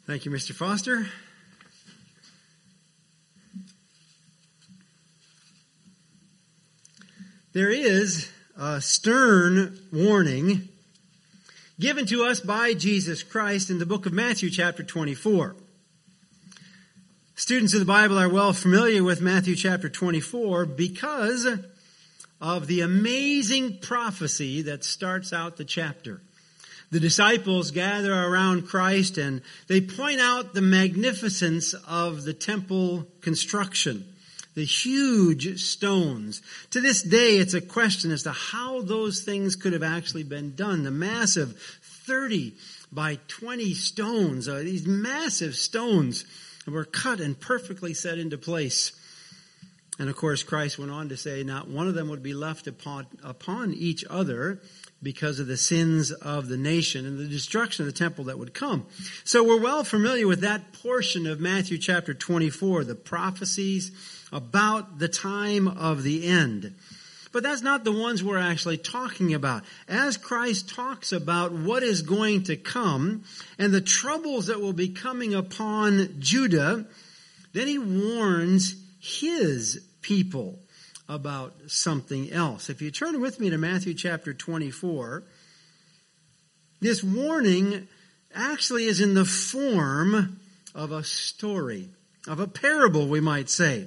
Thank you, Mr. Foster. There is a stern warning given to us by Jesus Christ in the book of Matthew chapter 24. Students of the Bible are well familiar with Matthew chapter 24 because of the amazing prophecy that starts out the chapter. The disciples gather around Christ and they point out the magnificence of the temple construction, the huge stones. To this day, it's a question as to how those things could have actually been done. The massive 30 by 20 stones, these massive stones were cut and perfectly set into place. And of course, Christ went on to say not one of them would be left upon each other because of the sins of the nation and the destruction of the temple that would come. So we're well familiar with that portion of Matthew chapter 24, the prophecies about the time of the end. But that's not the ones we're actually talking about. As Christ talks about what is going to come and the troubles that will be coming upon Judah, then he warns his people about something else. If you turn with me to Matthew chapter 24, this warning actually is in the form of a story, of a parable, we might say.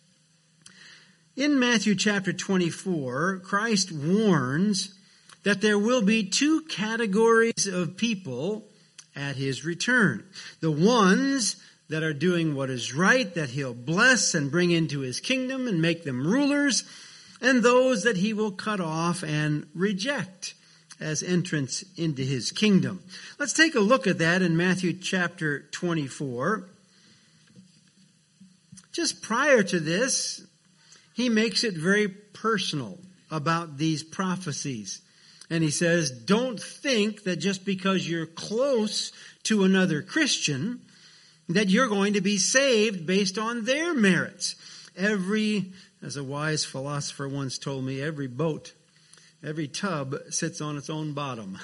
In Matthew chapter 24, Christ warns that there will be two categories of people at his return. The ones that are doing what is right, that he'll bless and bring into his kingdom and make them rulers, and those that he will cut off and reject as entrance into his kingdom. Let's take a look at that in Matthew chapter 24. Just prior to this, he makes it very personal about these prophecies. And he says, don't think that just because you're close to another Christian, that you're going to be saved based on their merits. As a wise philosopher once told me, every tub sits on its own bottom.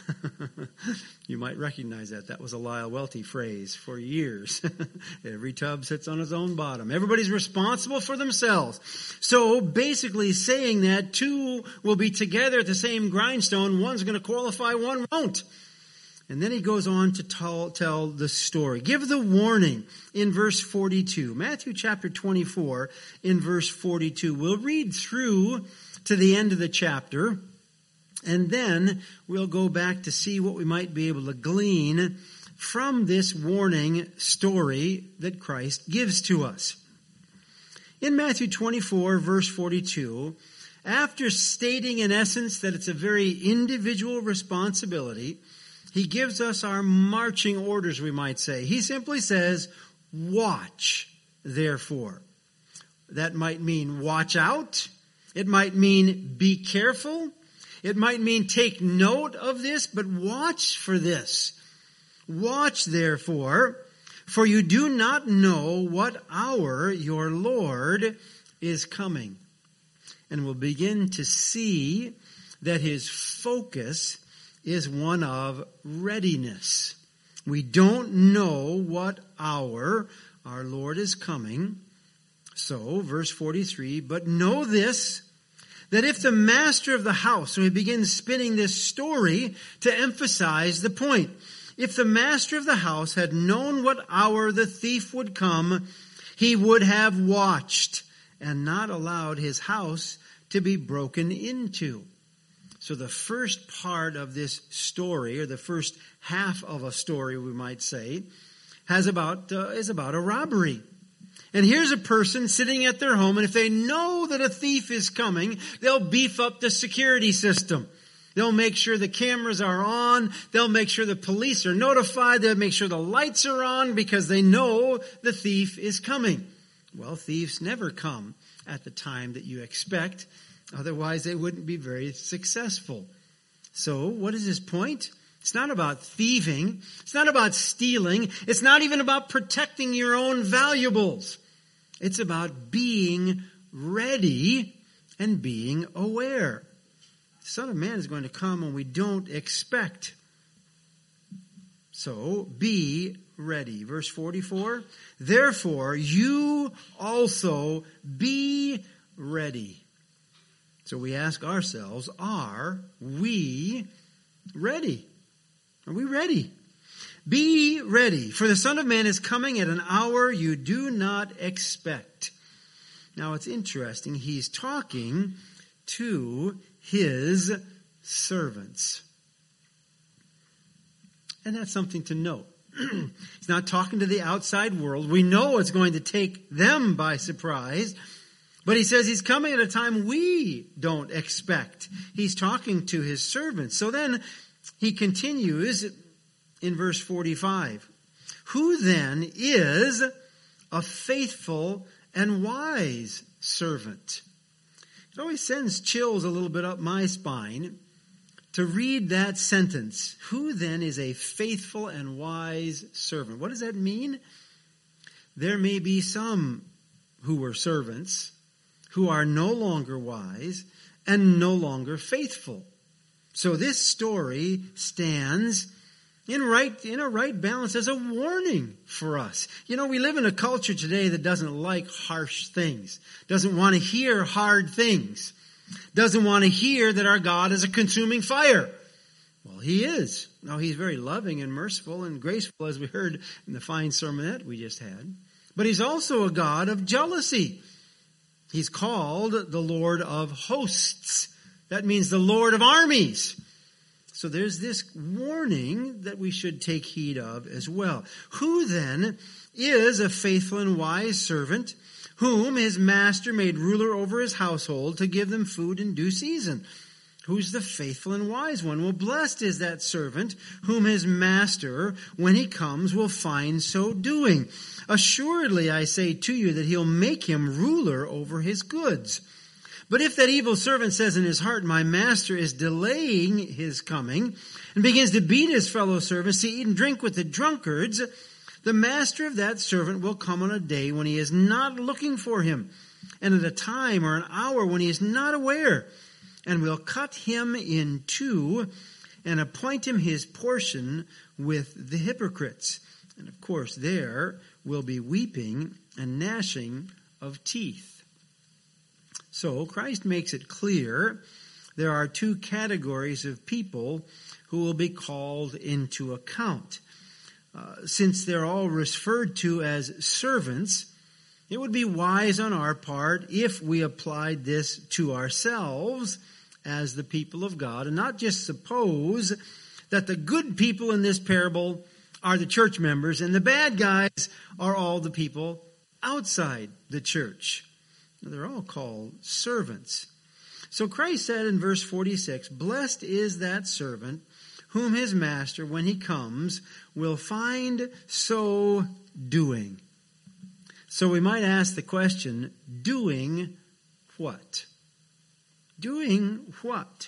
You might recognize that. That was a Lyle Welty phrase for years. Every tub sits on its own bottom. Everybody's responsible for themselves. So basically saying that two will be together at the same grindstone, one's going to qualify, one won't. And then he goes on to tell the story. Give the warning in verse 42. Matthew chapter 24 in verse 42. We'll read through to the end of the chapter, and then we'll go back to see what we might be able to glean from this warning story that Christ gives to us. In Matthew 24, verse 42, after stating in essence that it's a very individual responsibility, he gives us our marching orders, we might say. He simply says, watch, therefore. That might mean watch out. It might mean be careful. It might mean take note of this, but watch for this. Watch, therefore, for you do not know what hour your Lord is coming. And we'll begin to see that his focus is one of readiness. We don't know what hour our Lord is coming. So, verse 43, but know this, that if the master of the house, and he begins spinning this story to emphasize the point, if the master of the house had known what hour the thief would come, he would have watched and not allowed his house to be broken into. So the first part of this story, or the first half of a story, we might say, is about a robbery. And here's a person sitting at their home, and if they know that a thief is coming, they'll beef up the security system. They'll make sure the cameras are on. They'll make sure the police are notified. They'll make sure the lights are on because they know the thief is coming. Well, thieves never come at the time that you expect. Otherwise, they wouldn't be very successful. So, what is his point? It's not about thieving. It's not about stealing. It's not even about protecting your own valuables. It's about being ready and being aware. The Son of Man is going to come when we don't expect. So be ready. Verse 44, therefore you also be ready. So we ask ourselves, are we ready? Are we ready? Be ready, for the Son of Man is coming at an hour you do not expect. Now it's interesting, he's talking to his servants. And that's something to note. He's not talking to the outside world. We know it's going to take them by surprise. But he says he's coming at a time we don't expect. He's talking to his servants. So then he continues in verse 45. Who then is a faithful and wise servant? It always sends chills a little bit up my spine to read that sentence. Who then is a faithful and wise servant? What does that mean? There may be some who were servants who are no longer wise and no longer faithful. So this story stands in a right balance as a warning for us. You know, we live in a culture today that doesn't like harsh things, doesn't want to hear hard things, doesn't want to hear that our God is a consuming fire. Well, he is. Now, he's very loving and merciful and graceful, as we heard in the fine sermonette we just had. But he's also a God of jealousy. He's called the Lord of hosts. That means the Lord of armies. So there's this warning that we should take heed of as well. Who then is a faithful and wise servant, whom his master made ruler over his household to give them food in due season? Who's the faithful and wise one? Well, blessed is that servant whom his master, when he comes, will find so doing. Assuredly, I say to you that he'll make him ruler over his goods. But if that evil servant says in his heart, my master is delaying his coming, and begins to beat his fellow servants, to eat and drink with the drunkards, the master of that servant will come on a day when he is not looking for him, and at a time or an hour when he is not aware, and will cut him in two and appoint him his portion with the hypocrites. And of course, there will be weeping and gnashing of teeth. So Christ makes it clear there are two categories of people who will be called into account. Since they're all referred to as servants, it would be wise on our part if we applied this to ourselves as the people of God, and not just suppose that the good people in this parable are the church members and the bad guys are all the people outside the church. Now, they're all called servants. So Christ said in verse 46, blessed is that servant whom his master, when he comes, will find so doing. So we might ask the question, doing what? Doing what?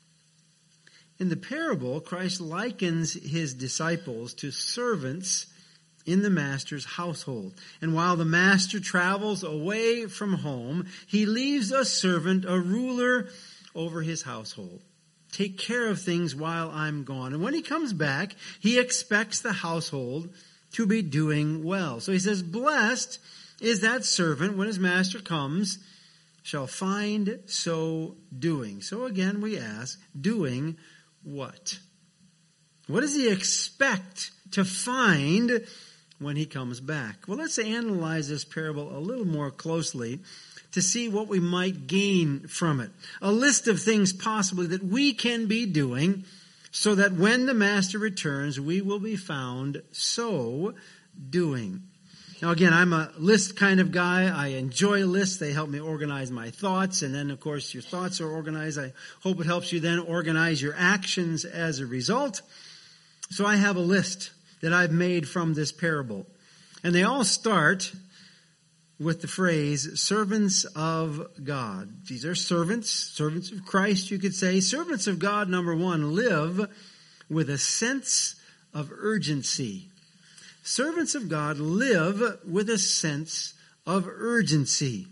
In the parable, Christ likens his disciples to servants in the master's household. And while the master travels away from home, he leaves a servant, a ruler over his household. Take care of things while I'm gone. And when he comes back, he expects the household to be doing well. So he says, blessed is that servant when his master comes, shall find so doing. So again we ask, doing what? What does he expect to find when he comes back? Well, let's analyze this parable a little more closely to see what we might gain from it. A list of things possibly that we can be doing so that when the master returns, we will be found so doing. Now, again, I'm a list kind of guy. I enjoy lists. They help me organize my thoughts. And then, of course, your thoughts are organized. I hope it helps you then organize your actions as a result. So I have a list that I've made from this parable. And they all start with the phrase, servants of God. These are servants of Christ, you could say. Servants of God, number one, live with a sense of urgency. Servants of God live with a sense of urgency.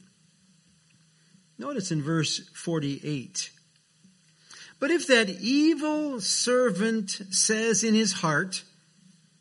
Notice in verse 48. But if that evil servant says in his heart,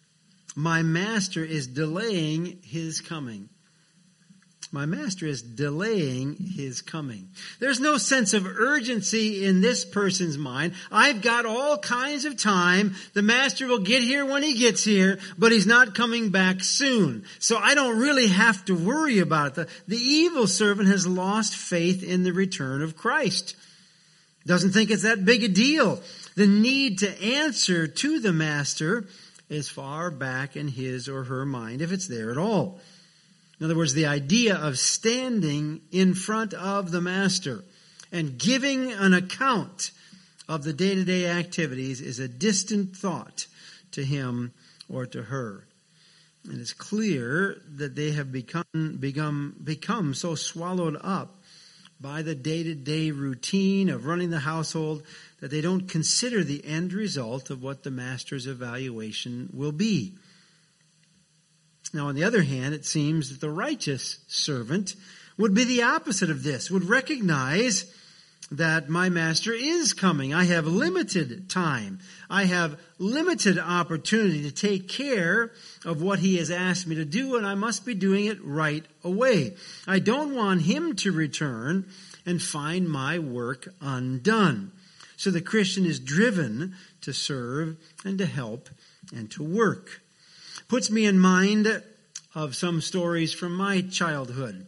my master is delaying his coming. My master is delaying his coming. There's no sense of urgency in this person's mind. I've got all kinds of time. The master will get here when he gets here, but he's not coming back soon. So I don't really have to worry about it. The evil servant has lost faith in the return of Christ. Doesn't think it's that big a deal. The need to answer to the master is far back in his or her mind, if it's there at all. In other words, the idea of standing in front of the master and giving an account of the day-to-day activities is a distant thought to him or to her. And it's clear that they have become so swallowed up by the day-to-day routine of running the household that they don't consider the end result of what the master's evaluation will be. Now, on the other hand, it seems that the righteous servant would be the opposite of this, would recognize that my master is coming. I have limited time. I have limited opportunity to take care of what he has asked me to do, and I must be doing it right away. I don't want him to return and find my work undone. So the Christian is driven to serve and to help and to work. Puts me in mind of some stories from my childhood.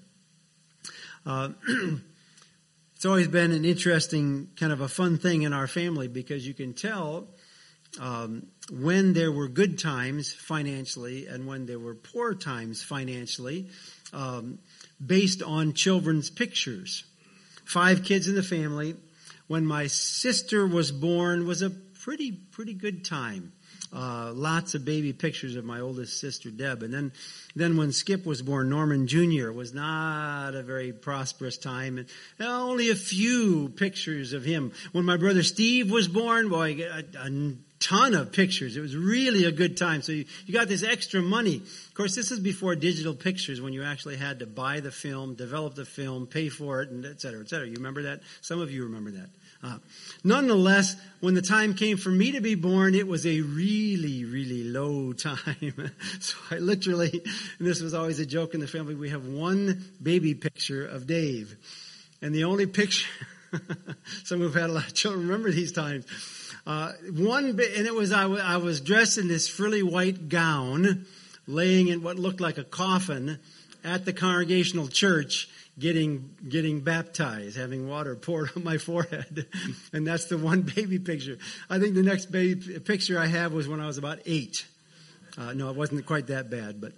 It's always been an interesting, kind of a fun thing in our family because you can tell when there were good times financially and when there were poor times financially based on children's pictures. 5 kids in the family. When my sister was born was a pretty good time. Lots of baby pictures of my oldest sister, Deb. And then when Skip was born, Norman Jr. was not a very prosperous time. And only a few pictures of him. When my brother Steve was born, boy, a ton of pictures. It was really a good time. So you got this extra money. Of course, this is before digital pictures when you actually had to buy the film, develop the film, pay for it, and et cetera, et cetera. You remember that? Some of you remember that. Nonetheless, when the time came for me to be born, it was a really low time. So I literally, and this was always a joke in the family, we have one baby picture of Dave. And the only picture, some who've had a lot of children remember these times. And it was, I was dressed in this frilly white gown, laying in what looked like a coffin at the Congregational Church, getting baptized, having water poured on my forehead. And that's the one baby picture. I think the next baby picture I have was when I was about 8. No, it wasn't quite that bad, but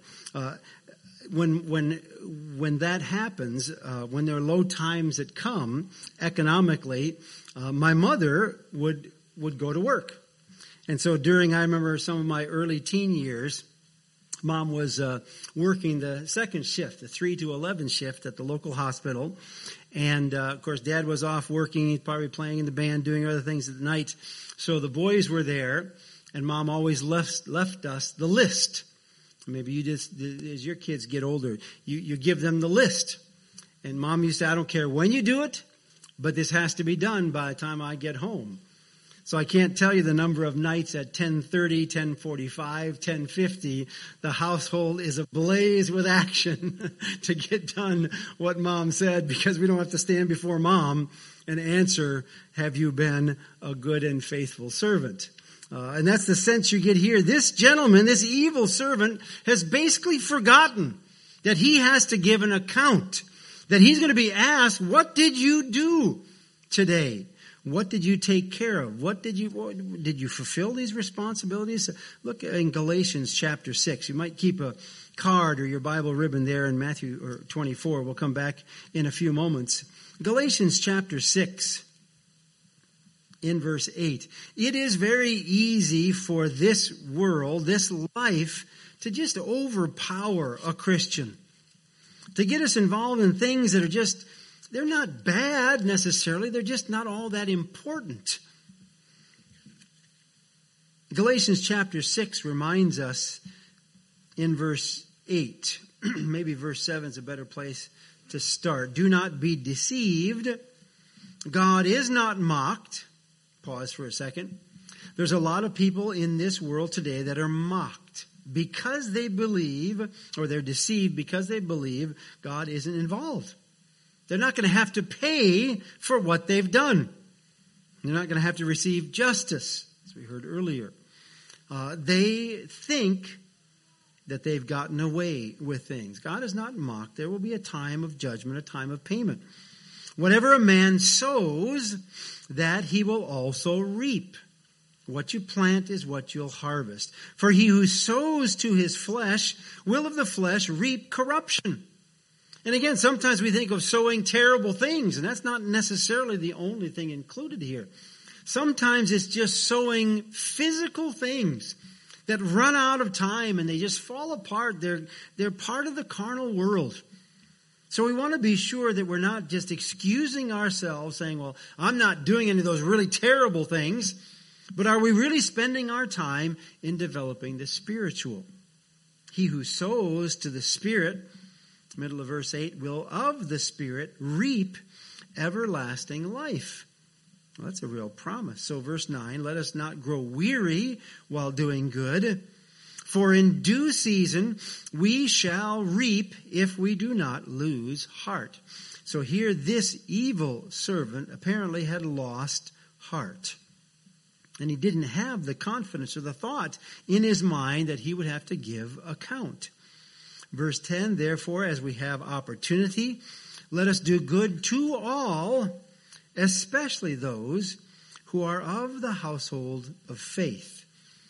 when that happens, when there are low times that come economically, my mother would go to work. And so I remember some of my early teen years, Mom was working the second shift, the 3 to 11 shift at the local hospital. And, of course, Dad was off working. He's probably playing in the band, doing other things at night. So the boys were there, and Mom always left us the list. Maybe you just, as your kids get older, you give them the list. And Mom used to say, I don't care when you do it, but this has to be done by the time I get home. So I can't tell you the number of nights at 10:30, 10:45, 10:50, the household is ablaze with action to get done what Mom said, because we don't have to stand before Mom and answer, have you been a good and faithful servant? And that's the sense you get here. This gentleman, this evil servant, has basically forgotten that he has to give an account, that he's going to be asked, what did you do today? What did you take care of? Did you fulfill these responsibilities? Look in Galatians chapter 6. You might keep a card or your Bible ribbon there in Matthew 24. We'll come back in a few moments. Galatians chapter 6 in verse 8. It is very easy for this world, this life, to just overpower a Christian. To get us involved in things that are they're not bad necessarily. They're just not all that important. Galatians chapter 6 reminds us in verse 8. Maybe verse 7 is a better place to start. Do not be deceived. God is not mocked. Pause for a second. There's a lot of people in this world today that are mocked. because they believe, or they're deceived because they believe God isn't involved. They're not going to have to pay for what they've done. They're not going to have to receive justice, as we heard earlier. They think that they've gotten away with things. God is not mocked. There will be a time of judgment, a time of payment. Whatever a man sows, that he will also reap. What you plant is what you'll harvest. For he who sows to his flesh will of the flesh reap corruption. And again, sometimes we think of sowing terrible things, and that's not necessarily the only thing included here. Sometimes it's just sowing physical things that run out of time and they just fall apart. They're part of the carnal world. So we want to be sure that we're not just excusing ourselves, saying, well, I'm not doing any of those really terrible things. But are we really spending our time in developing the spiritual? He who sows to the Spirit, middle of verse 8, will of the Spirit reap everlasting life. Well, that's a real promise. So verse 9, let us not grow weary while doing good, for in due season we shall reap if we do not lose heart. So here this evil servant apparently had lost heart. And he didn't have the confidence or the thought in his mind that he would have to give account. Verse 10, therefore, as we have opportunity, let us do good to all, especially those who are of the household of faith.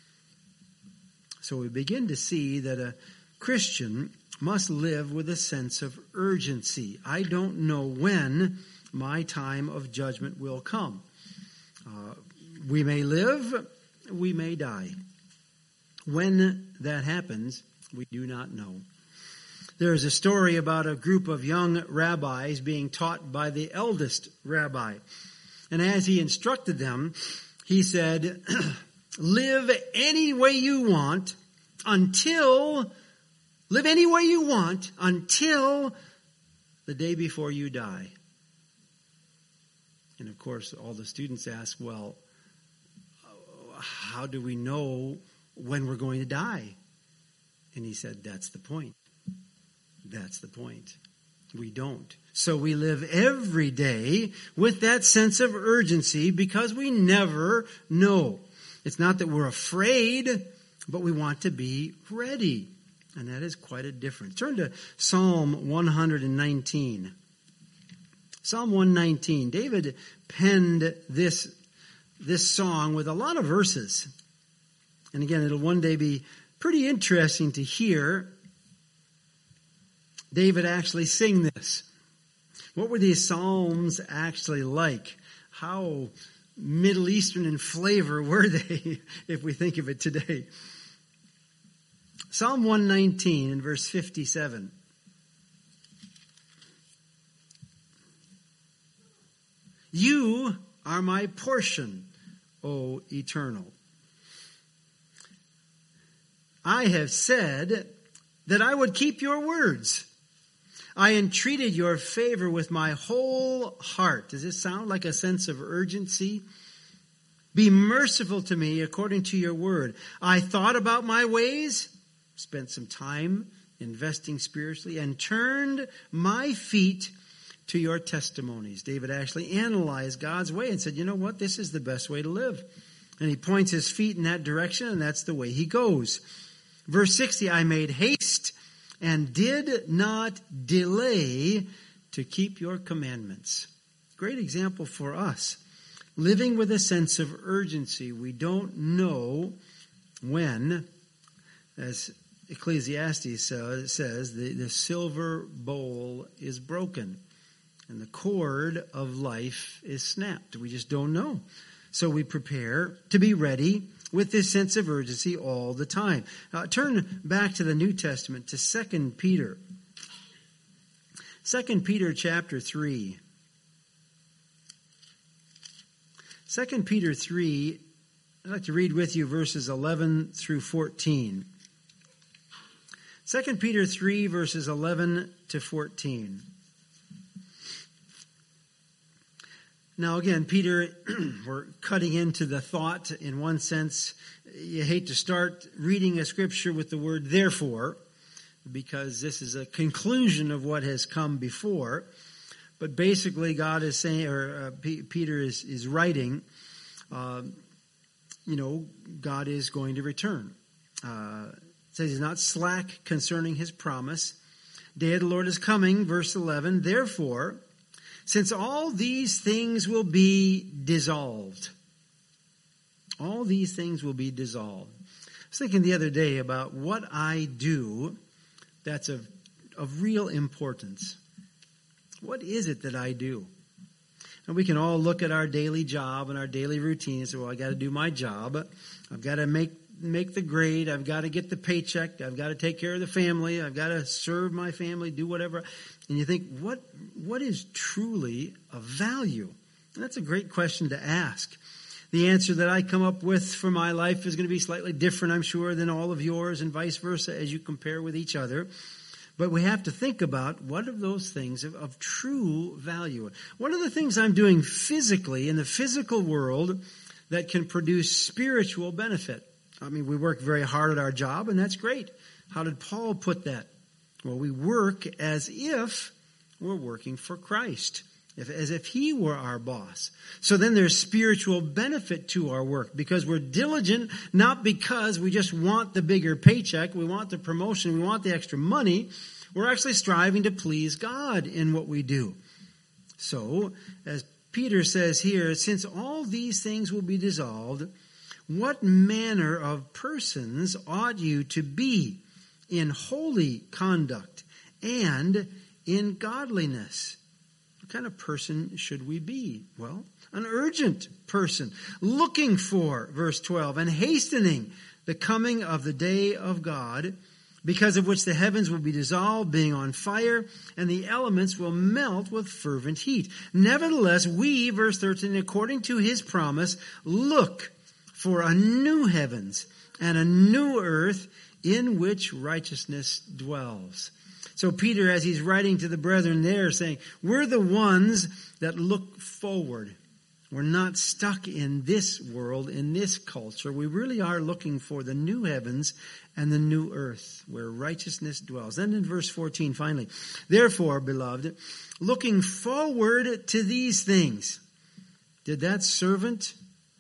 So we begin to see that a Christian must live with a sense of urgency. I don't know when my time of judgment will come. We may live, we may die. When that happens, we do not know. There is a story about a group of young rabbis being taught by the eldest rabbi. And as he instructed them, he said, live any way you want until the day before you die. And of course, all the students ask, well, how do we know when we're going to die? And he said, that's the point. That's the point. We don't. So we live every day with that sense of urgency because we never know. It's not that we're afraid, but we want to be ready. And that is quite a difference. Turn to Psalm 119. Psalm 119. David penned this song with a lot of verses. And again, it'll one day be pretty interesting to hear David actually sing this. What were these psalms actually like? How Middle Eastern in flavor were they, if we think of it today? Psalm 119 in verse 57. You are my portion, O Eternal. I have said that I would keep your words. I entreated your favor with my whole heart. Does this sound like a sense of urgency? Be merciful to me according to your word. I thought about my ways, spent some time investing spiritually, and turned my feet to your testimonies. David actually analyzed God's way and said, you know what? This is the best way to live. And he points his feet in that direction, and that's the way he goes. Verse 60, I made haste and did not delay to keep your commandments. Great example for us. Living with a sense of urgency. We don't know when, as Ecclesiastes says, the silver bowl is broken and the cord of life is snapped. We just don't know. So we prepare to be ready with this sense of urgency all the time. Turn back to the New Testament, to 2 Peter. 2 Peter chapter 3. 2 Peter 3, I'd like to read with you verses 11 through 14. 2 Peter 3, verses 11 to 14. Now again, Peter, we're cutting into the thought in one sense. You hate to start reading a scripture with the word therefore, because this is a conclusion of what has come before. But basically God is saying, or Peter is writing, God is going to return. It says he's not slack concerning his promise. Day of the Lord is coming, verse 11. Therefore, since all these things will be dissolved. All these things will be dissolved. I was thinking the other day about what I do that's of real importance. What is it that I do? And we can all look at our daily job and our daily routine and say, well, I got to do my job. I've got to make the grade. I've got to get the paycheck. I've got to take care of the family. I've got to serve my family, do whatever. And you think, what is truly of value? And that's a great question to ask. The answer that I come up with for my life is going to be slightly different, I'm sure, than all of yours, and vice versa as you compare with each other. But we have to think about what are those things of true value. What are the things I'm doing physically in the physical world that can produce spiritual benefit? I mean, we work very hard at our job, and that's great. How did Paul put that? Well, we work as if we're working for Christ, as if he were our boss. So then there's spiritual benefit to our work because we're diligent, not because we just want the bigger paycheck, we want the promotion, we want the extra money. We're actually striving to please God in what we do. So, as Peter says here, since all these things will be dissolved, what manner of persons ought you to be in holy conduct and in godliness? What kind of person should we be? Well, an urgent person, looking for, verse 12, and hastening the coming of the day of God, because of which the heavens will be dissolved, being on fire, and the elements will melt with fervent heat. Nevertheless, we, verse 13, according to his promise, look for a new heavens and a new earth in which righteousness dwells. So Peter, as he's writing to the brethren there, saying, we're the ones that look forward. We're not stuck in this world, in this culture. We really are looking for the new heavens and the new earth where righteousness dwells. Then in verse 14, finally, therefore, beloved, looking forward to these things. Did that servant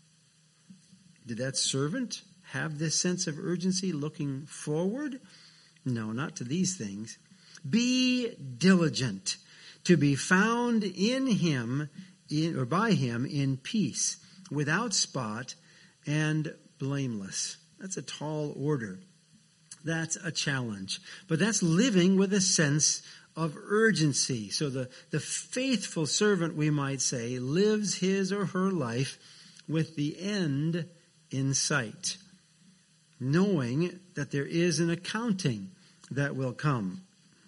have this sense of urgency looking forward? No, not to these things. Be diligent to be found in him, or by him, in peace, without spot and blameless. That's a tall order. That's a challenge. But that's living with a sense of urgency. So the faithful servant, we might say, lives his or her life with the end in sight, knowing that there is an accounting that will come.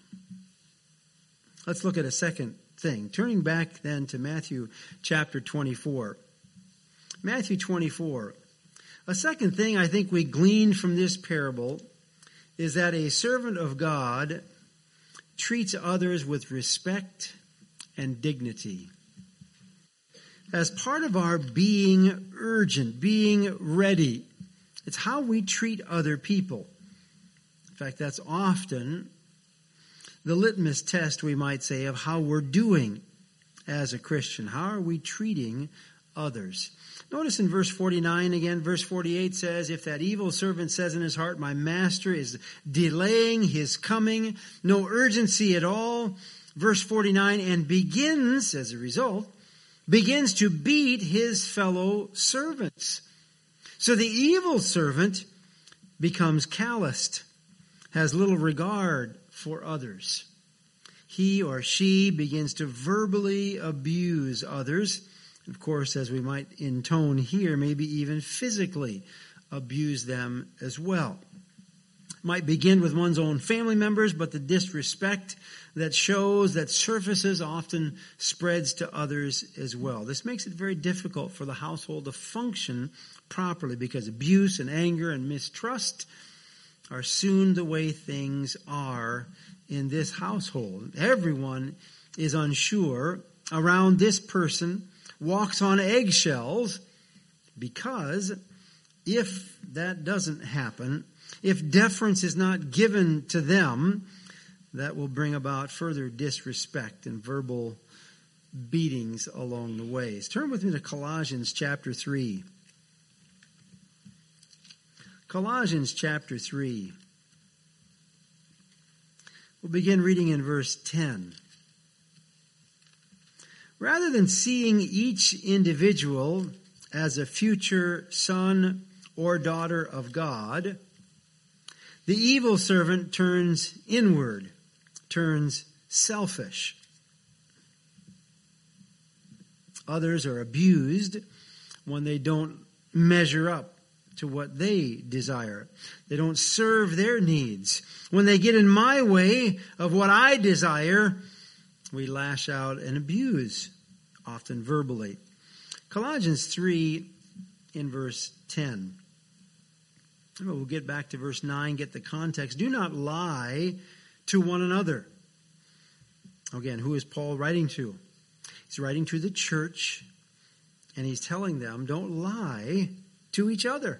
Let's look at a second thing. Turning back then to Matthew chapter 24. Matthew 24. A second thing I think we glean from this parable is that a servant of God treats others with respect and dignity. As part of our being urgent, being ready, it's how we treat other people. In fact, that's often the litmus test, we might say, of how we're doing as a Christian. How are we treating others? Notice in verse 49 again, verse 48 says, if that evil servant says in his heart, my master is delaying his coming, no urgency at all. Verse 49, and begins, as a result, begins to beat his fellow servants. So the evil servant becomes calloused, has little regard for others. He or she begins to verbally abuse others. Of course, as we might intone here, maybe even physically abuse them as well. It might begin with one's own family members, but the disrespect that shows, that surfaces, often spreads to others as well. This makes it very difficult for the household to function properly because abuse and anger and mistrust are soon the way things are in this household. Everyone is unsure around this person walks on eggshells, because if that doesn't happen, if deference is not given to them, that will bring about further disrespect and verbal beatings along the ways. Turn with me to Colossians chapter 3. Colossians chapter 3. We'll begin reading in verse 10. Rather than seeing each individual as a future son or daughter of God, the evil servant turns inward, turns selfish. Others are abused when they don't measure up to what they desire. They don't serve their needs. When they get in my way of what I desire, we lash out and abuse, often verbally. Colossians 3 in verse 10. We'll get back to verse 9, get the context. Do not lie to one another. Again, who is Paul writing to? He's writing to the church, and he's telling them, don't lie to each other.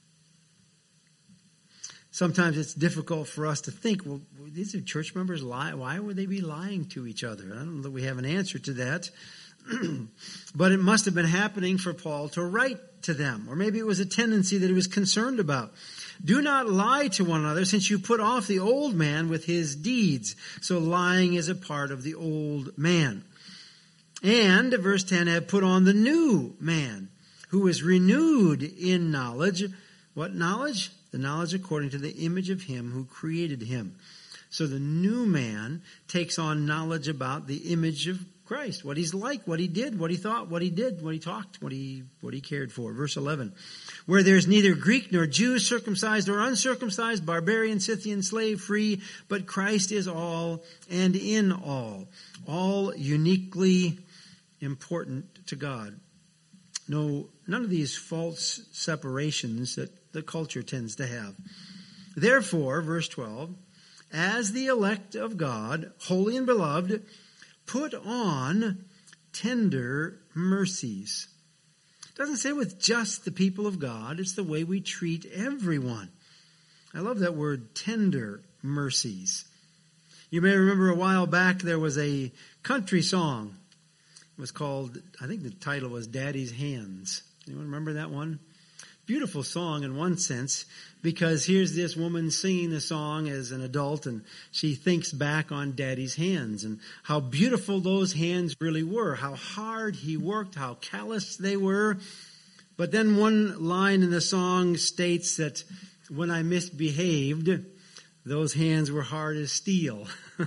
Sometimes it's difficult for us to think, well, these are church members lie. Why would they be lying to each other? I don't know that we have an answer to that. But it must have been happening for Paul to write to them. Or maybe it was a tendency that he was concerned about. Do not lie to one another, since you put off the old man with his deeds. So lying is a part of the old man. And, verse 10, have put on the new man, who is renewed in knowledge. What knowledge? The knowledge according to the image of him who created him. So the new man takes on knowledge about the image of Christ, what he's like, what he did, what he thought, what he did, what he talked, what he cared for. Verse 11, where there's neither Greek nor Jew, circumcised or uncircumcised, barbarian, Scythian, slave, free, but Christ is all and in all uniquely important to God. No, none of these false separations that the culture tends to have. Therefore, verse 12, as the elect of God, holy and beloved, put on tender mercies. It doesn't say with just the people of God. It's the way we treat everyone. I love that word, tender mercies. You may remember a while back there was a country song. It was called, I think the title was Daddy's Hands. Anyone remember that one? Beautiful song in one sense, because here's this woman singing the song as an adult, and she thinks back on Daddy's hands and how beautiful those hands really were, how hard he worked, how callous they were. But then one line in the song states that when I misbehaved, those hands were hard as steel.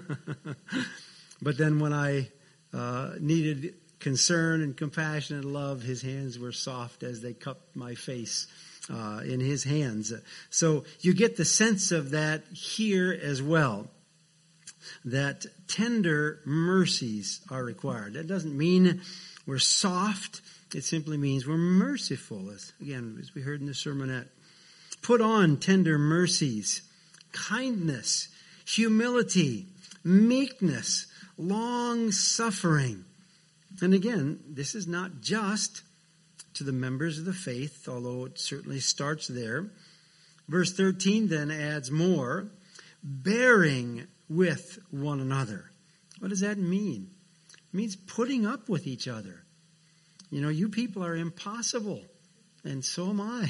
But then when I needed concern and compassion and love, his hands were soft as they cupped my face in his hands. So you get the sense of that here as well, that tender mercies are required. That doesn't mean we're soft. It simply means we're merciful, as we heard in the sermonette. Put on tender mercies, kindness, humility, meekness, long-suffering. And again, this is not just to the members of the faith, although it certainly starts there. Verse 13 then adds more, bearing with one another. What does that mean? It means putting up with each other. You know, you people are impossible, and so am I.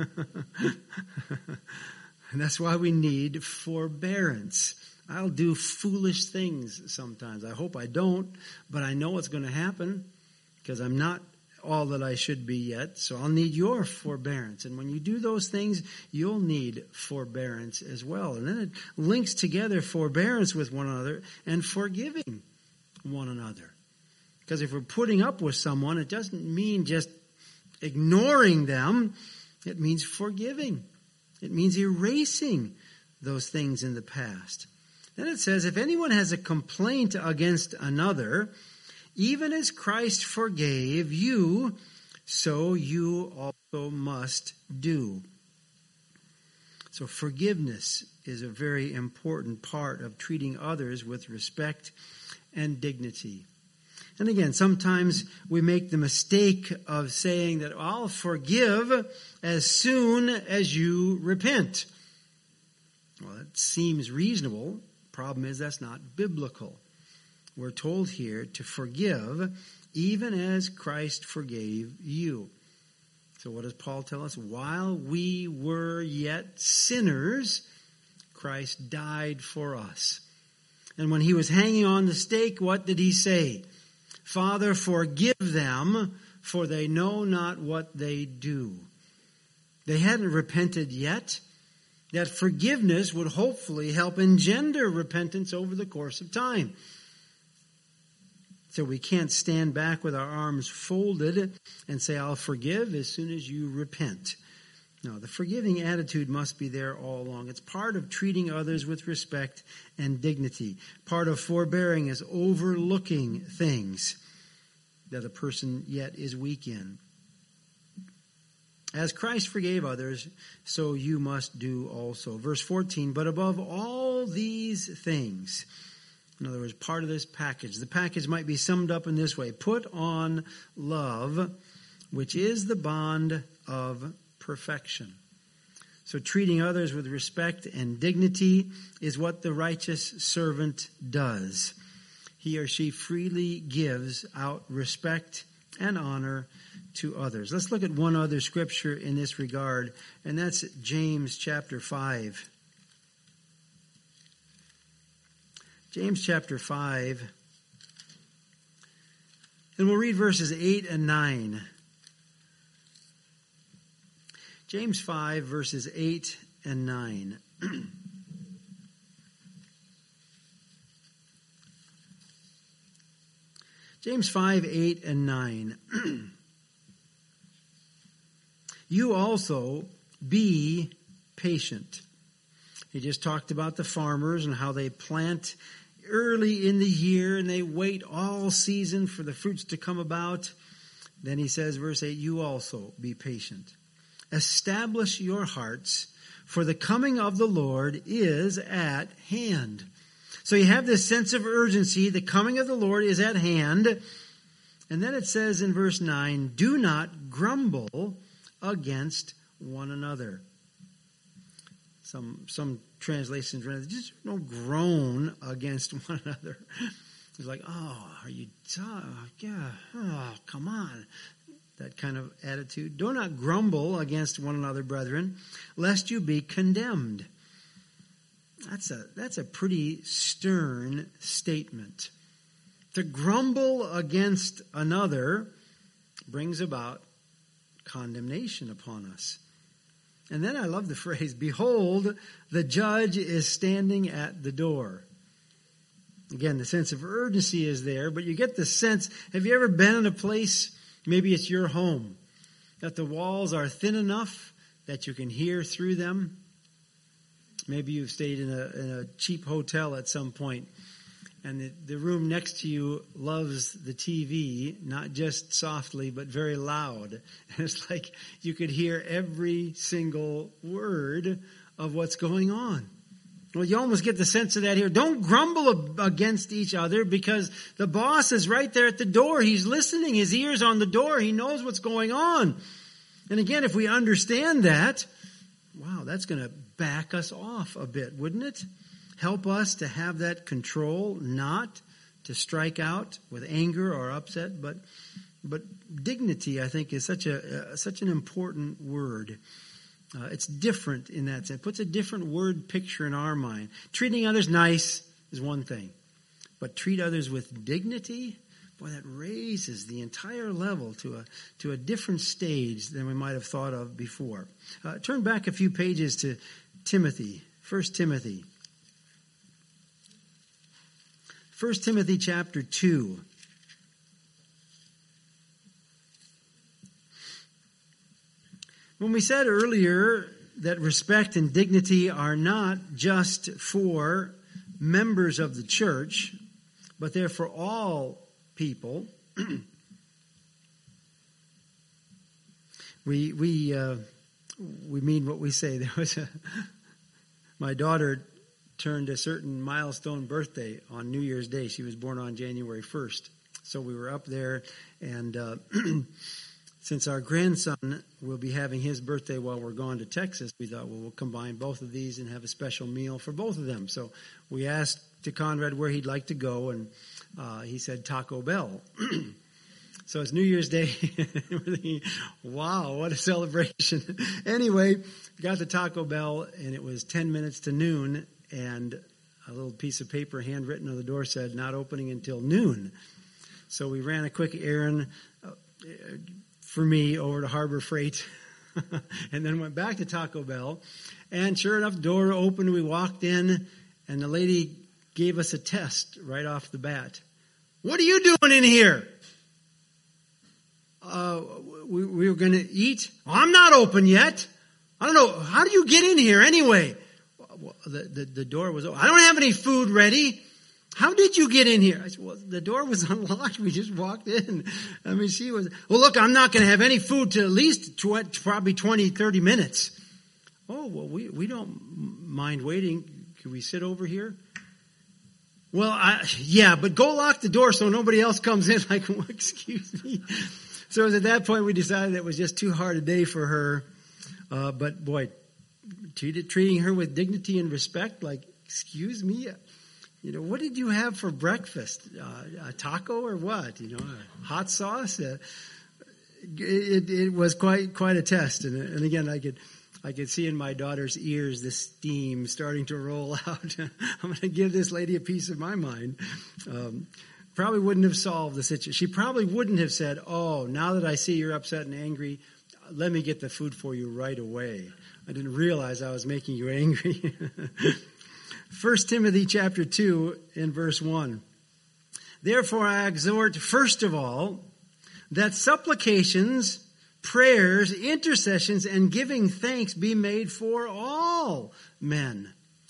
And that's why we need forbearance. I'll do foolish things sometimes. I hope I don't, but I know it's going to happen because I'm not all that I should be yet. So I'll need your forbearance. And when you do those things, you'll need forbearance as well. And then it links together forbearance with one another and forgiving one another. Because if we're putting up with someone, it doesn't mean just ignoring them. It means forgiving. It means erasing those things in the past. Then it says, if anyone has a complaint against another, even as Christ forgave you, so you also must do. So forgiveness is a very important part of treating others with respect and dignity. And again, sometimes we make the mistake of saying that I'll forgive as soon as you repent. Well, that seems reasonable. Problem is that's not biblical. We're told here to forgive even as Christ forgave you. So what does Paul tell us? While we were yet sinners, Christ died for us. And when he was hanging on the stake, what did he say? Father, forgive them, for they know not what they do. They hadn't repented yet. That forgiveness would hopefully help engender repentance over the course of time. So we can't stand back with our arms folded and say, I'll forgive as soon as you repent. No, the forgiving attitude must be there all along. It's part of treating others with respect and dignity. Part of forbearing is overlooking things that a person yet is weak in. As Christ forgave others, so you must do also. Verse 14, but above all these things, in other words, part of this package. The package might be summed up in this way. Put on love, which is the bond of perfection. So treating others with respect and dignity is what the righteous servant does. He or she freely gives out respect and honor to others. Let's look at one other scripture in this regard, and that's James chapter 5. James chapter 5, and we'll read verses 8 and 9. James 5, verses 8 and 9. James 5, 8 and 9. You also be patient. He just talked about the farmers and how they plant early in the year and they wait all season for the fruits to come about. Then he says, verse 8, you also be patient. Establish your hearts, for the coming of the Lord is at hand. So you have this sense of urgency. The coming of the Lord is at hand. And then it says in verse 9, do not grumble against one another. Some translations, just don't groan against one another. It's like, come on. That kind of attitude. Do not grumble against one another, brethren, lest you be condemned. That's a pretty stern statement. To grumble against another brings about condemnation upon us. And then I love the phrase, behold, the judge is standing at the door. Again, the sense of urgency is there, but you get the sense, have you ever been in a place, maybe it's your home, that the walls are thin enough that you can hear through them? Maybe you've stayed in a cheap hotel at some point, and the room next to you loves the TV, not just softly, but very loud. And it's like you could hear every single word of what's going on. Well, you almost get the sense of that here. Don't grumble against each other because the boss is right there at the door. He's listening. His ear's on the door. He knows what's going on. And again, if we understand that, wow, that's going to back us off a bit, wouldn't it? Help us to have that control, not to strike out with anger or upset, but dignity, I think, is such an important word. It's different in that sense. It puts a different word picture in our mind. Treating others nice is one thing, but treat others with dignity, boy, that raises the entire level to a different stage than we might have thought of before. Turn back a few pages to Timothy, 1 Timothy. 1 Timothy chapter 2. When we said earlier that respect and dignity are not just for members of the church, but they're for all people, we mean what we say. There was my daughter turned a certain milestone birthday on New Year's Day. She was born on January 1st. So we were up there, and since our grandson will be having his birthday while we're gone to Texas, we thought, well, we'll combine both of these and have a special meal for both of them. So we asked to Conrad where he'd like to go, and he said Taco Bell. So it's New Year's Day. We're thinking, wow, what a celebration. Anyway, got to Taco Bell, and it was 10 minutes to noon, and a little piece of paper handwritten on the door said, not opening until noon. So we ran a quick errand for me over to Harbor Freight and then went back to Taco Bell. And sure enough, door opened. We walked in, and the lady gave us a test right off the bat. What are you doing in here? We were going to eat. Oh, I'm not open yet. I don't know. How do you get in here anyway? The door was open. I don't have any food ready. How did you get in here? I said, well, the door was unlocked. We just walked in. I mean, she was, well, look, I'm not going to have any food to at least probably 20, 30 minutes. Oh, well, we don't mind waiting. Can we sit over here? Well, yeah, but go lock the door so nobody else comes in. Like, well, excuse me. So it was at that point we decided it was just too hard a day for her. But boy, treating her with dignity and respect, like, excuse me, what did you have for breakfast? A taco or what? A hot sauce? It was quite a test. And again, I could see in my daughter's ears the steam starting to roll out. I'm going to give this lady a piece of my mind. Probably wouldn't have solved the situation. She probably wouldn't have said, oh, now that I see you're upset and angry, let me get the food for you right away. I didn't realize I was making you angry. 1 Timothy chapter 2 in verse 1. Therefore I exhort, first of all, that supplications, prayers, intercessions, and giving thanks be made for all men.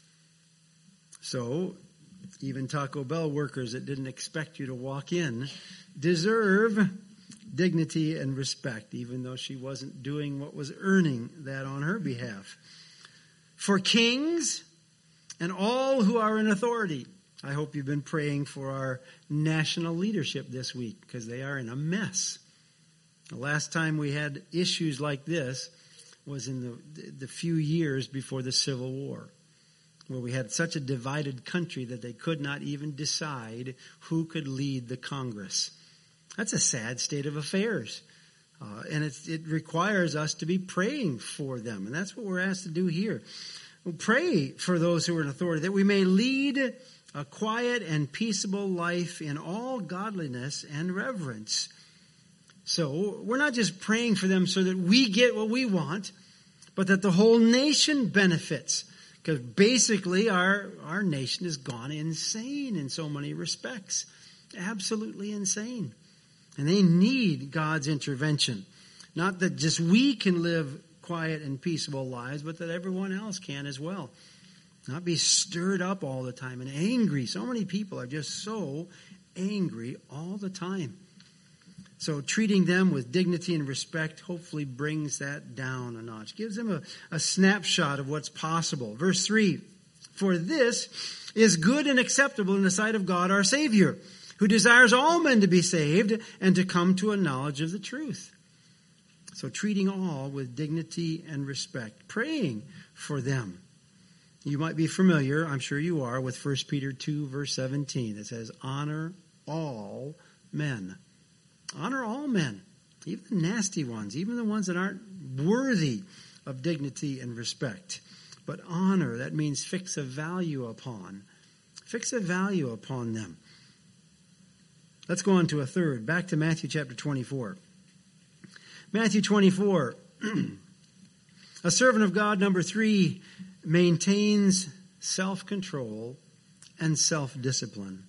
So, even Taco Bell workers that didn't expect you to walk in deserve dignity and respect, even though she wasn't doing what was earning that on her behalf. For kings and all who are in authority. I hope you've been praying for our national leadership this week, because they are in a mess. The last time we had issues like this was in the few years before the Civil War, where we had such a divided country that they could not even decide who could lead the Congress. That's a sad state of affairs. And it requires us to be praying for them. And that's what we're asked to do here. We'll pray for those who are in authority, that we may lead a quiet and peaceable life in all godliness and reverence. So we're not just praying for them so that we get what we want, but that the whole nation benefits. Because basically our nation has gone insane in so many respects. Absolutely insane. And they need God's intervention. Not that just we can live quiet and peaceable lives, but that everyone else can as well. Not be stirred up all the time and angry. So many people are just so angry all the time. So treating them with dignity and respect hopefully brings that down a notch. Gives them a snapshot of what's possible. Verse 3, for this is good and acceptable in the sight of God our Savior, who desires all men to be saved and to come to a knowledge of the truth. So treating all with dignity and respect. Praying for them. You might be familiar, I'm sure you are, with 1 Peter 2 verse 17. It says, honor all men. Honor all men, even the nasty ones, even the ones that aren't worthy of dignity and respect. But honor, that means fix a value upon. Fix a value upon them. Let's go on to a third. Back to Matthew chapter 24. Matthew 24. A servant of God, number 3, maintains self-control and self-discipline.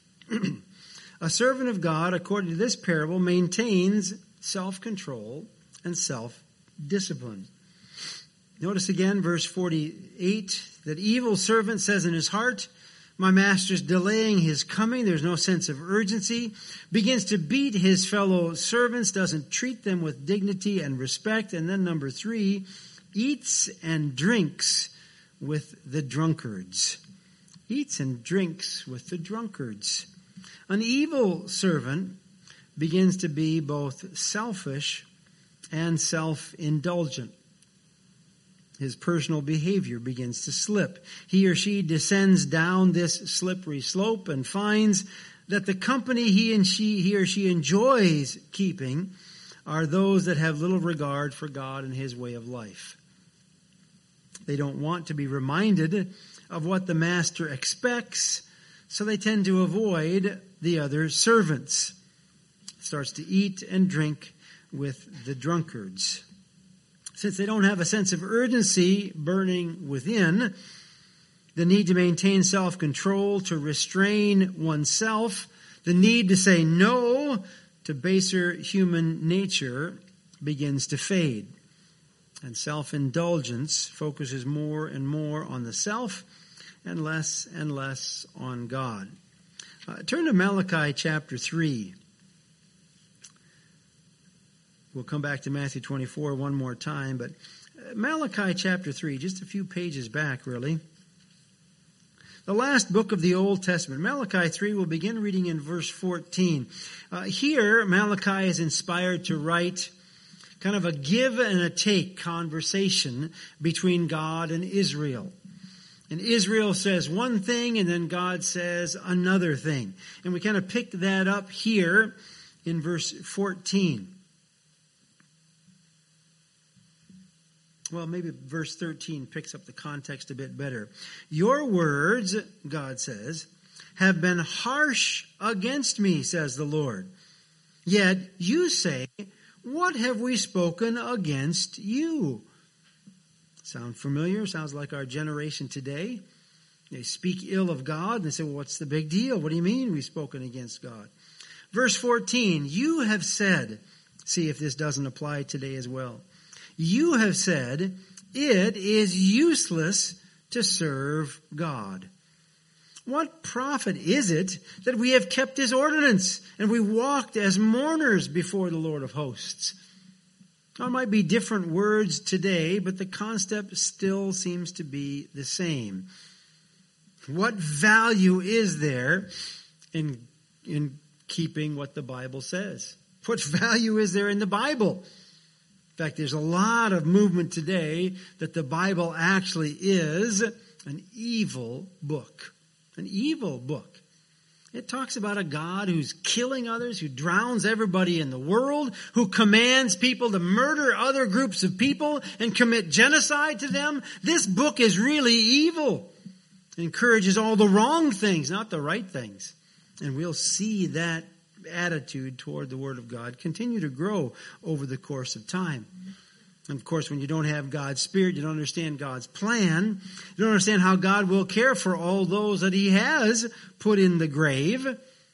A servant of God, according to this parable, maintains self-control and self-discipline. Notice again, verse 48, that evil servant says in his heart, my master's delaying his coming. There's no sense of urgency. Begins to beat his fellow servants, doesn't treat them with dignity and respect. And then number 3, eats and drinks with the drunkards. Eats and drinks with the drunkards. An evil servant begins to be both selfish and self-indulgent. His personal behavior begins to slip. He or she descends down this slippery slope and finds that the company he or she enjoys keeping are those that have little regard for God and His way of life. They don't want to be reminded of what the master expects, so they tend to avoid the other servants. Starts to eat and drink with the drunkards. Since they don't have a sense of urgency burning within, the need to maintain self-control, to restrain oneself, the need to say no to baser human nature begins to fade. And self-indulgence focuses more and more on the self and less on God. Turn to Malachi chapter 3. We'll come back to Matthew 24 one more time, but Malachi chapter 3, just a few pages back, really. The last book of the Old Testament. Malachi 3, we'll begin reading in verse 14. Here, Malachi is inspired to write kind of a give and a take conversation between God and Israel. And Israel says one thing, and then God says another thing. And we kind of pick that up here in verse 14. Well, maybe verse 13 picks up the context a bit better. Your words, God says, have been harsh against me, says the Lord. Yet you say, what have we spoken against you? Sound familiar? Sounds like our generation today. They speak ill of God and they say, well, what's the big deal? What do you mean we've spoken against God? Verse 14, you have said, see if this doesn't apply today as well. You have said, it is useless to serve God. What profit is it that we have kept His ordinance and we walked as mourners before the Lord of hosts? Now, it might be different words today, but the concept still seems to be the same. What value is there in keeping what the Bible says? What value is there in the Bible? In fact, there's a lot of movement today that the Bible actually is an evil book. An evil book. It talks about a God who's killing others, who drowns everybody in the world, who commands people to murder other groups of people and commit genocide to them. This book is really evil. It encourages all the wrong things, not the right things. And we'll see that attitude toward the Word of God continue to grow over the course of time. And of course, when you don't have God's Spirit, you don't understand God's plan, you don't understand how God will care for all those that He has put in the grave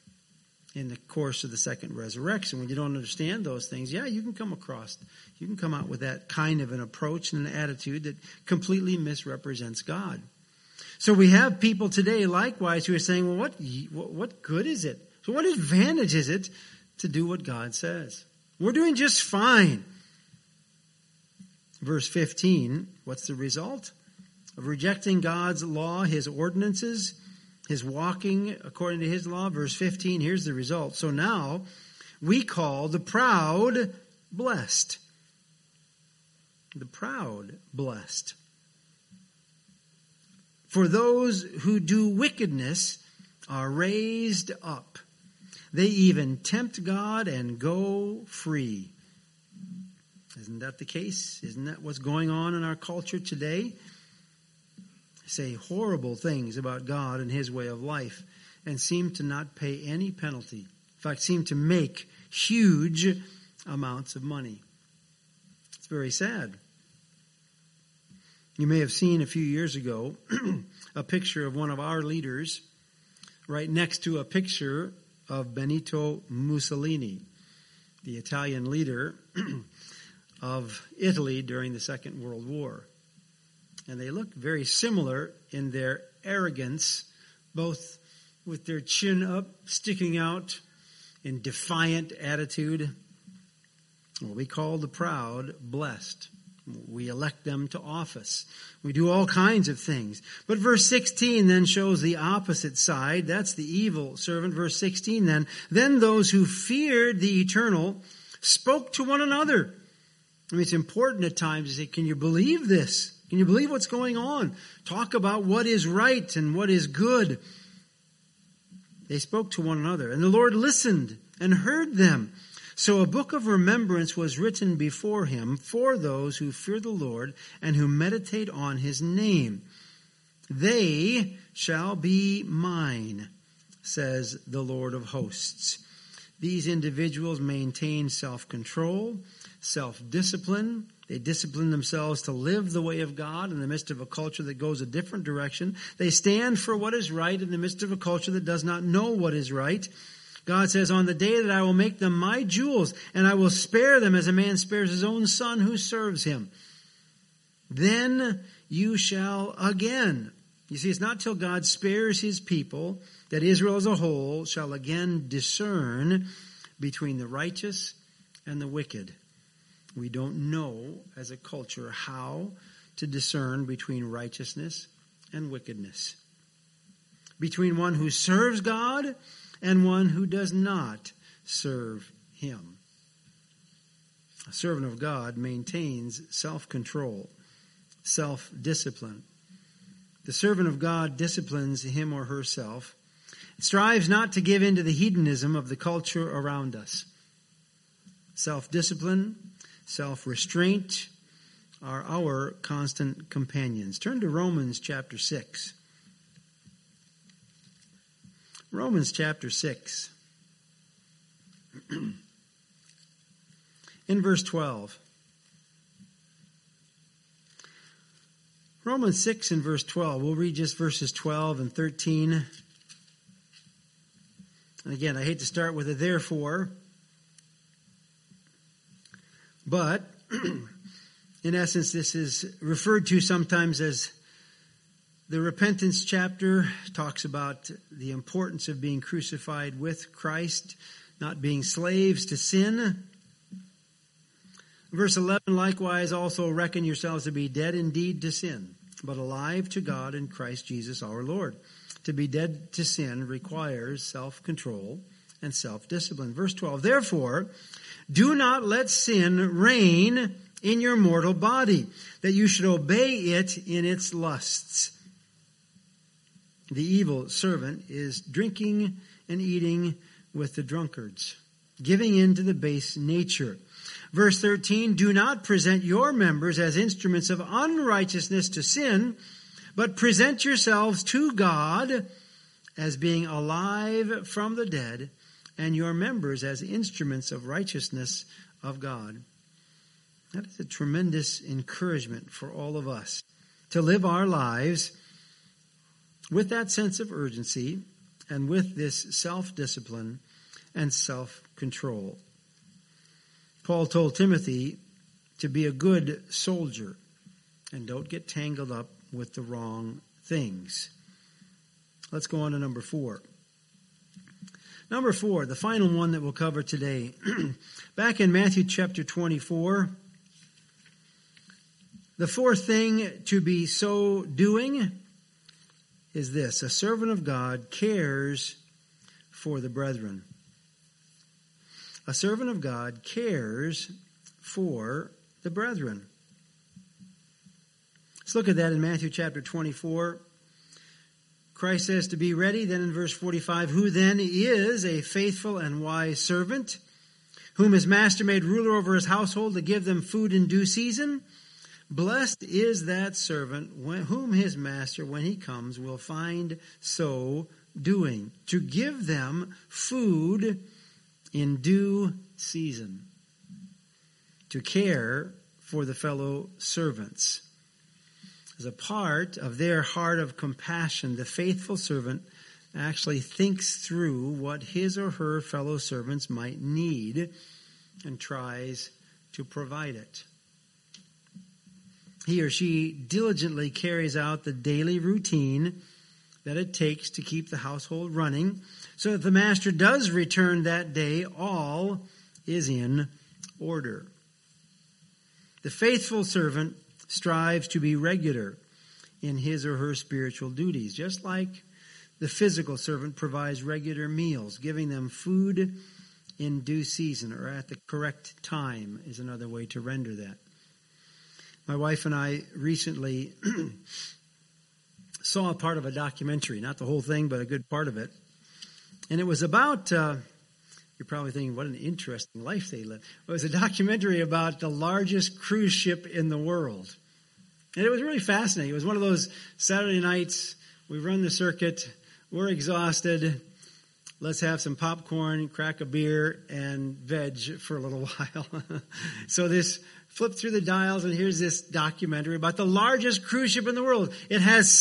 in the course of the second resurrection. When you don't understand those things, you can come out with that kind of an approach and an attitude that completely misrepresents God. So we have people today likewise who are saying, well, what good is it? So what advantage is it to do what God says? We're doing just fine. Verse 15, what's the result of rejecting God's law, His ordinances, His walking according to His law? Verse 15, here's the result. So now we call the proud blessed. The proud blessed. For those who do wickedness are raised up. They even tempt God and go free. Isn't that the case? Isn't that what's going on in our culture today? Say horrible things about God and His way of life and seem to not pay any penalty. In fact, seem to make huge amounts of money. It's very sad. You may have seen a few years ago a picture of one of our leaders right next to a picture of Benito Mussolini, the Italian leader of Italy during the Second World War. And they look very similar in their arrogance, both with their chin up, sticking out in defiant attitude. Well, we call the proud blessed. We elect them to office. We do all kinds of things. But verse 16 then shows the opposite side. That's the evil servant. Verse 16 then those who feared the eternal spoke to one another. I mean, it's important at times to say, can you believe this? Can you believe what's going on? Talk about what is right and what is good. They spoke to one another, and the Lord listened and heard them. So a book of remembrance was written before him for those who fear the Lord and who meditate on his name. They shall be mine, says the Lord of hosts. These individuals maintain self-control, self-discipline. They discipline themselves to live the way of God in the midst of a culture that goes a different direction. They stand for what is right in the midst of a culture that does not know what is right. God says, on the day that I will make them my jewels, and I will spare them as a man spares his own son who serves him. Then you shall again. You see, it's not till God spares his people that Israel as a whole shall again discern between the righteous and the wicked. We don't know as a culture how to discern between righteousness and wickedness. Between one who serves God and one who does not serve him. A servant of God maintains self-control, self-discipline. The servant of God disciplines him or herself. It strives not to give in to the hedonism of the culture around us. Self-discipline, self-restraint are our constant companions. Turn to Romans chapter 6. Romans chapter 6. In verse 12. Romans 6 and verse 12. We'll read just verses 12 and 13. And again, I hate to start with a therefore. But, in essence, this is referred to sometimes as the repentance chapter. Talks about the importance of being crucified with Christ, not being slaves to sin. Verse 11, likewise, also reckon yourselves to be dead indeed to sin, but alive to God in Christ Jesus our Lord. To be dead to sin requires self-control and self-discipline. Verse 12, therefore, do not let sin reign in your mortal body, that you should obey it in its lusts. The evil servant is drinking and eating with the drunkards, giving in to the base nature. Verse 13, do not present your members as instruments of unrighteousness to sin, but present yourselves to God as being alive from the dead, and your members as instruments of righteousness of God. That is a tremendous encouragement for all of us to live our lives with that sense of urgency and with this self-discipline and self-control. Paul told Timothy to be a good soldier and don't get tangled up with the wrong things. Let's go on to number 4. Number 4, the final one that we'll cover today. Back in Matthew chapter 24, the fourth thing to be so doing is this: a servant of God cares for the brethren. A servant of God cares for the brethren. Let's look at that in Matthew chapter 24. Christ says to be ready. Then in verse 45, who then is a faithful and wise servant, whom his master made ruler over his household to give them food in due season? Blessed is that servant whom his master, when he comes, will find so doing, to give them food in due season, to care for the fellow servants. As a part of their heart of compassion, the faithful servant actually thinks through what his or her fellow servants might need and tries to provide it. He or she diligently carries out the daily routine that it takes to keep the household running, so that the master does return that day, all is in order. The faithful servant strives to be regular in his or her spiritual duties, just like the physical servant provides regular meals, giving them food in due season or at the correct time is another way to render that. My wife and I recently saw a part of a documentary, not the whole thing, but a good part of it. And it was about, you're probably thinking, what an interesting life they live. It was a documentary about the largest cruise ship in the world. And it was really fascinating. It was one of those Saturday nights, we run the circuit, we're exhausted, let's have some popcorn, crack a beer, and veg for a little while. So this flip through the dials, and here's this documentary about the largest cruise ship in the world. It has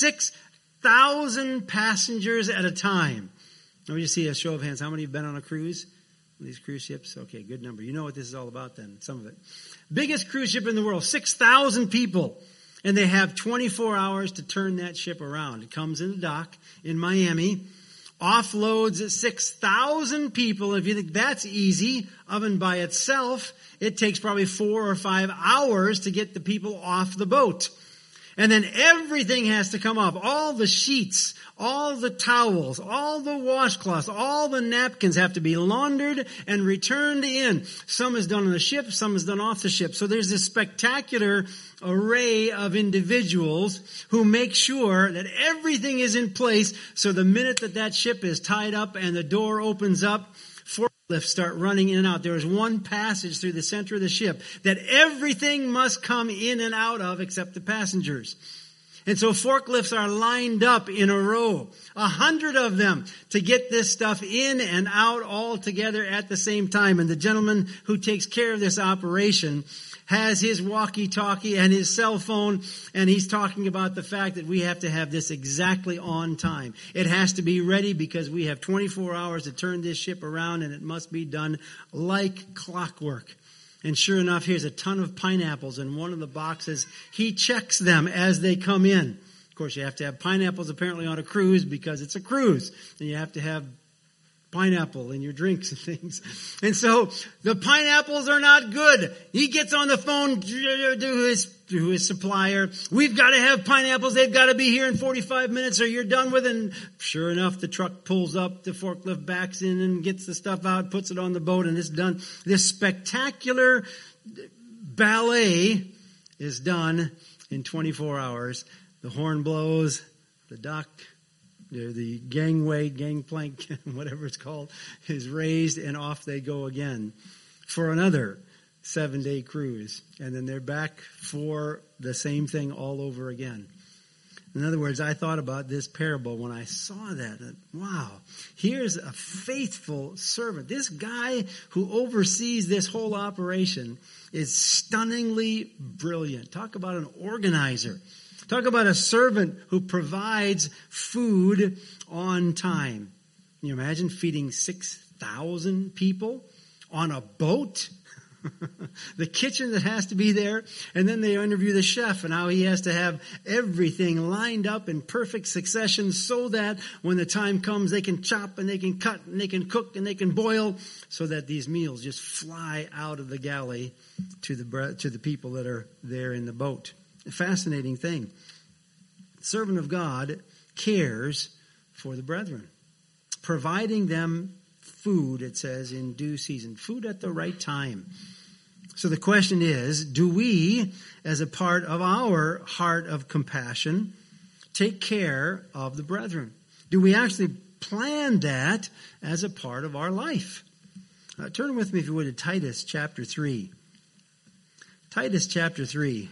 6,000 passengers at a time. Let me just see a show of hands. How many have been on a cruise? These cruise ships? Okay, good number. You know what this is all about then, some of it. Biggest cruise ship in the world, 6,000 people. And they have 24 hours to turn that ship around. It comes in the dock in Miami, offloads 6,000 people. If you think that's easy, oven by itself, it takes probably 4 or 5 hours to get the people off the boat. And then everything has to come off. All the sheets, all the towels, all the washcloths, all the napkins have to be laundered and returned in. Some is done on the ship, some is done off the ship. So there's this spectacular array of individuals who make sure that everything is in place. So the minute that ship is tied up and the door opens up, forklifts start running in and out. There is one passage through the center of the ship that everything must come in and out of except the passengers. And so forklifts are lined up in a row, 100 of them, to get this stuff in and out all together at the same time. And the gentleman who takes care of this operation has his walkie-talkie and his cell phone, and he's talking about the fact that we have to have this exactly on time. It has to be ready because we have 24 hours to turn this ship around, and it must be done like clockwork. And sure enough, here's a ton of pineapples in one of the boxes. He checks them as they come in. Of course, you have to have pineapples apparently on a cruise because it's a cruise. And you have to have pineapple in your drinks and things. And so the pineapples are not good. He gets on the phone to his supplier. We've got to have pineapples. They've got to be here in 45 minutes or you're done with it. And sure enough, the truck pulls up, the forklift backs in and gets the stuff out, puts it on the boat, and it's done. This spectacular ballet is done in 24 hours. The horn blows, the dock, the gangway, gangplank, whatever it's called, is raised, and off they go again for another 7-day cruise. And then they're back for the same thing all over again. In other words, I thought about this parable when I saw that. Wow, here's a faithful servant. This guy who oversees this whole operation is stunningly brilliant. Talk about an organizer. Talk about a servant who provides food on time. Can you imagine feeding 6,000 people on a boat? The kitchen that has to be there. And then they interview the chef and how he has to have everything lined up in perfect succession so that when the time comes, they can chop and they can cut and they can cook and they can boil so that these meals just fly out of the galley to the people that are there in the boat. A fascinating thing. The servant of God cares for the brethren, providing them food, it says, in due season, food at the right time. So the question is, do we, as a part of our heart of compassion, take care of the brethren? Do we actually plan that as a part of our life? Turn with me, if you would, to Titus chapter 3. Titus chapter 3.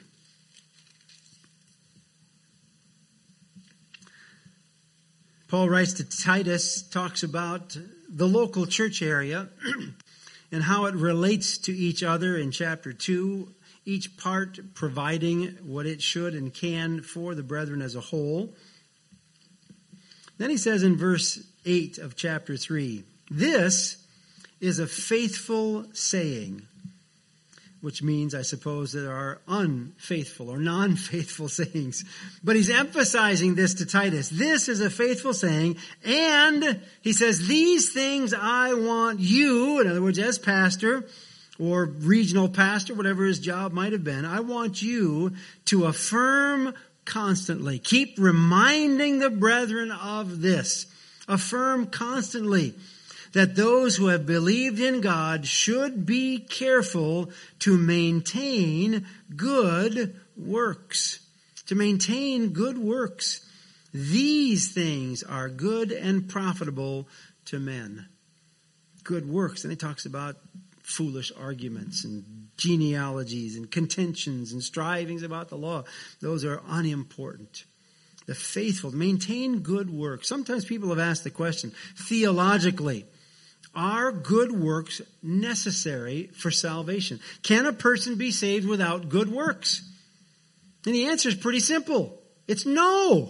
Paul writes to Titus, talks about the local church area and how it relates to each other in chapter 2, each part providing what it should and can for the brethren as a whole. Then he says in verse 8 of chapter 3, this is a faithful saying, which means, I suppose, there are unfaithful or non-faithful sayings. But he's emphasizing this to Titus. This is a faithful saying, and he says, these things I want you, in other words, as pastor, or regional pastor, whatever his job might have been, I want you to affirm constantly. Keep reminding the brethren of this. Affirm constantly that those who have believed in God should be careful to maintain good works. To maintain good works. These things are good and profitable to men. Good works. And he talks about foolish arguments and genealogies and contentions and strivings about the law. Those are unimportant. The faithful maintain good works. Sometimes people have asked the question, theologically, are good works necessary for salvation? Can a person be saved without good works? And the answer is pretty simple. It's no.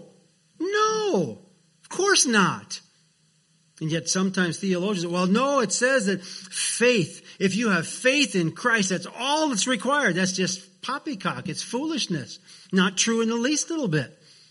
No. Of course not. And yet sometimes theologians say, well, no, it says that faith, if you have faith in Christ, that's all that's required. That's just poppycock. It's foolishness. Not true in the least little bit.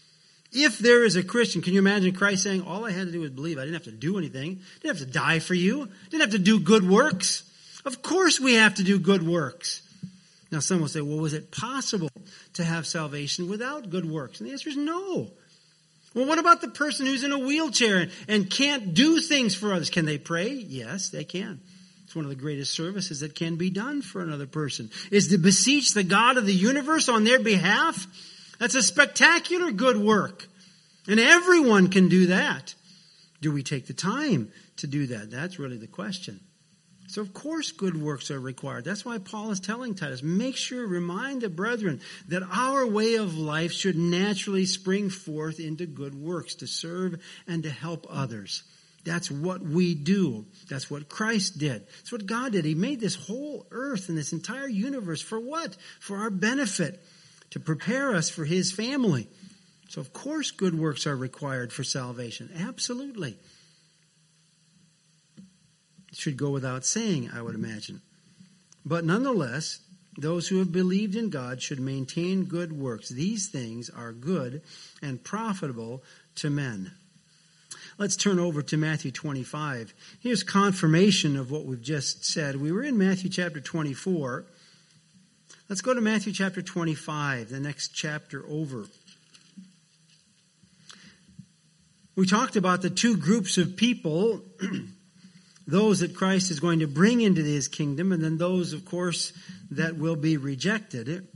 If there is a Christian, can you imagine Christ saying, all I had to do was believe. I didn't have to do anything. I didn't have to die for you. I didn't have to do good works. Of course we have to do good works. Now some will say, well, was it possible to have salvation without good works? And the answer is no. Well, what about the person who's in a wheelchair and can't do things for others? Can they pray? Yes, they can. It's one of the greatest services that can be done for another person, is to beseech the God of the universe on their behalf. That's a spectacular good work. And everyone can do that. Do we take the time to do that? That's really the question. So of course good works are required. That's why Paul is telling Titus, make sure, remind the brethren that our way of life should naturally spring forth into good works to serve and to help others. That's what we do. That's what Christ did. That's what God did. He made this whole earth and this entire universe for what? For our benefit, to prepare us for His family. So of course good works are required for salvation. Absolutely. Should go without saying, I would imagine. But nonetheless, those who have believed in God should maintain good works. These things are good and profitable to men. Let's turn over to Matthew 25. Here's confirmation of what we've just said. We were in Matthew chapter 24. Let's go to Matthew chapter 25, the next chapter over. We talked about the two groups of people, those that Christ is going to bring into His kingdom, and then those, of course, that will be rejected.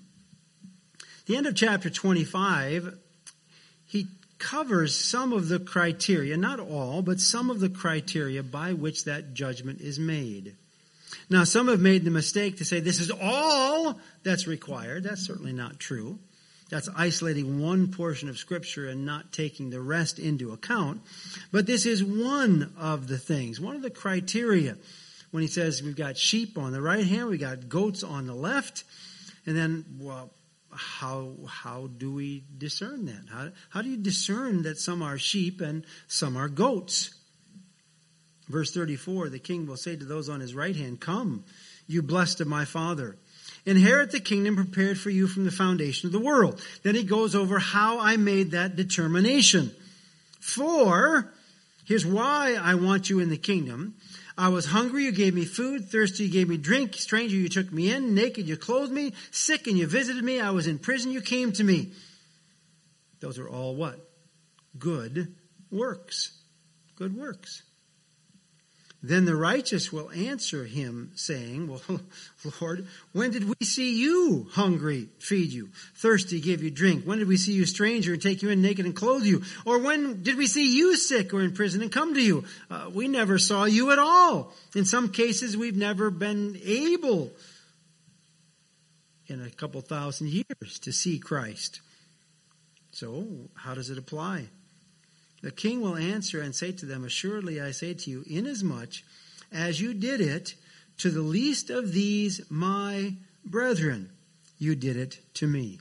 The end of chapter 25, he covers some of the criteria, not all, but some of the criteria by which that judgment is made. Now, some have made the mistake to say this is all that's required. That's certainly not true. That's isolating one portion of Scripture and not taking the rest into account. But this is one of the things, one of the criteria. When he says we've got sheep on the right hand, we got goats on the left. And then, well, how do we discern that? How do you discern that some are sheep and some are goats? Verse 34, the king will say to those on his right hand, come, you blessed of my Father. Inherit the kingdom prepared for you from the foundation of the world. Then he goes over how I made that determination. For, here's why I want you in the kingdom. I was hungry, you gave me food. Thirsty, you gave me drink. Stranger, you took me in. Naked, you clothed me. Sick, and you visited me. I was in prison, you came to me. Those are all what? Good works. Good works. Then the righteous will answer him, saying, well, Lord, when did we see you hungry, feed you, thirsty, give you drink? When did we see you stranger and take you in, naked and clothe you? Or when did we see you sick or in prison and come to you? We never saw you at all. In some cases, we've never been able in a couple thousand years to see Christ. So how does it apply? The king will answer and say to them, assuredly I say to you, inasmuch as you did it to the least of these my brethren, you did it to me.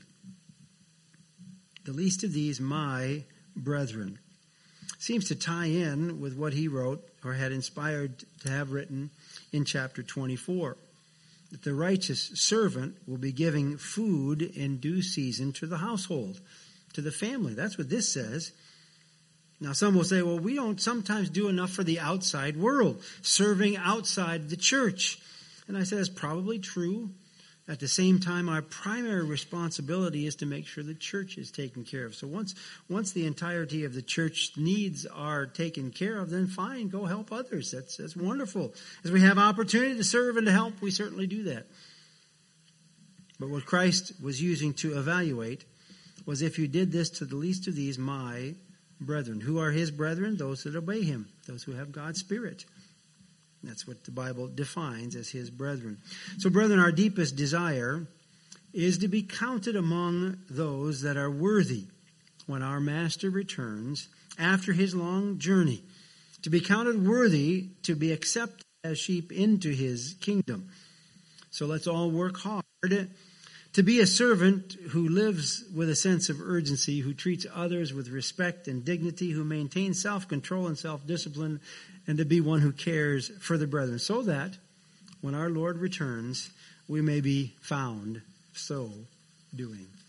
The least of these my brethren. Seems to tie in with what he wrote or had inspired to have written in chapter 24. That the righteous servant will be giving food in due season to the household, to the family. That's what this says. Now some will say, well, we don't sometimes do enough for the outside world, serving outside the church. And I said, it's probably true. At the same time, our primary responsibility is to make sure the church is taken care of. So once the entirety of the church needs are taken care of, then fine, go help others. That's wonderful. As we have opportunity to serve and to help, we certainly do that. But what Christ was using to evaluate was, if you did this to the least of these, my brethren. Who are his brethren? Those that obey him, those who have God's Spirit. That's what the Bible defines as his brethren. So, brethren, our deepest desire is to be counted among those that are worthy when our Master returns after his long journey. To be counted worthy to be accepted as sheep into his kingdom. So let's all work hard to be a servant who lives with a sense of urgency, who treats others with respect and dignity, who maintains self-control and self-discipline, and to be one who cares for the brethren, so that when our Lord returns, we may be found so doing.